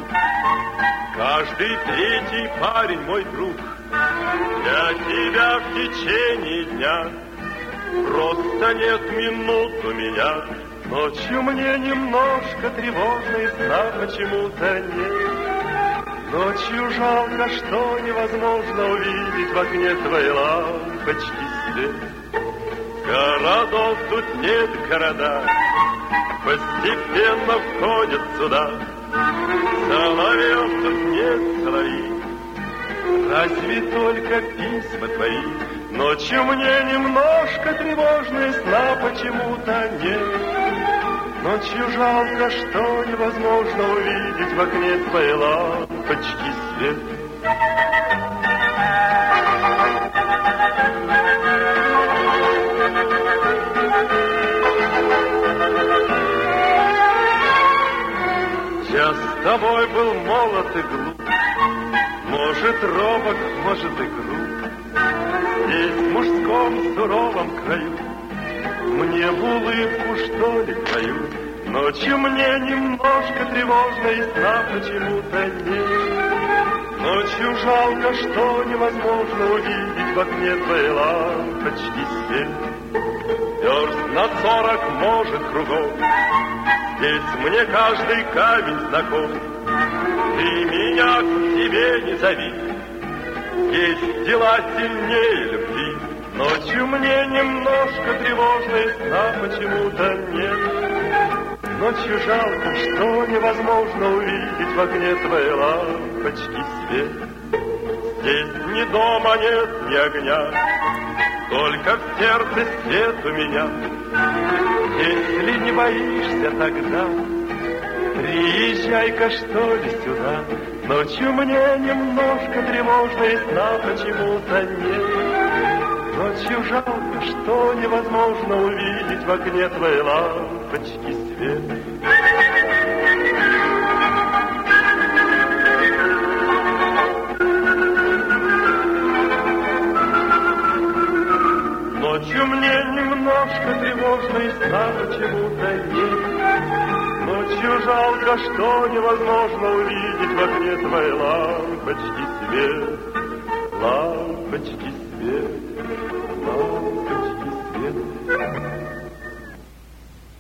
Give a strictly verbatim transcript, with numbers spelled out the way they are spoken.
Каждый третий парень, мой друг, для тебя в течение дня. Просто нет минут у меня. Ночью мне немножко тревожно, и сна почему-то нет. Ночью жалко, что невозможно увидеть в окне твоей лампочки свет. Городов тут нет, города постепенно входят сюда. Соловьев тут нет, соловей, разве только письма твои. Ночью мне немножко тревожно, и сна почему-то нет. Ночью жалко, что невозможно увидеть в окне твоей лампочки свет. Я с тобой был молод и глуп, может, робок, может, и груб. Здесь, в мужском суровом краю, мне в улыбку, что ли, твою. Ночью мне немножко тревожно, и сна почему-то нет. Ночью жалко, что невозможно увидеть в окне твоей лампочки свет. Верст на сорок, может, кругом, здесь мне каждый камень знаком. Ты меня к себе не зови, есть дела сильнее любви. Ночью мне немножко тревожно, и сна почему-то нет. Ночью жалко, что невозможно увидеть в окне твоей лампочки свет. Здесь ни дома нет, ни огня, только в сердце свет у меня. Если не боишься, тогда приезжай-ка, что ли, сюда. Ночью мне немножко тревожно, и сна почему-то нет. Ночью жалко, что невозможно увидеть в окне твоей лампочки свет. Ночью мне немножко тревожно, и сна почему-то нет. Ночью жалко, что невозможно увидеть в окне твоей лампочки свет. Лампочки свет. Лампочки.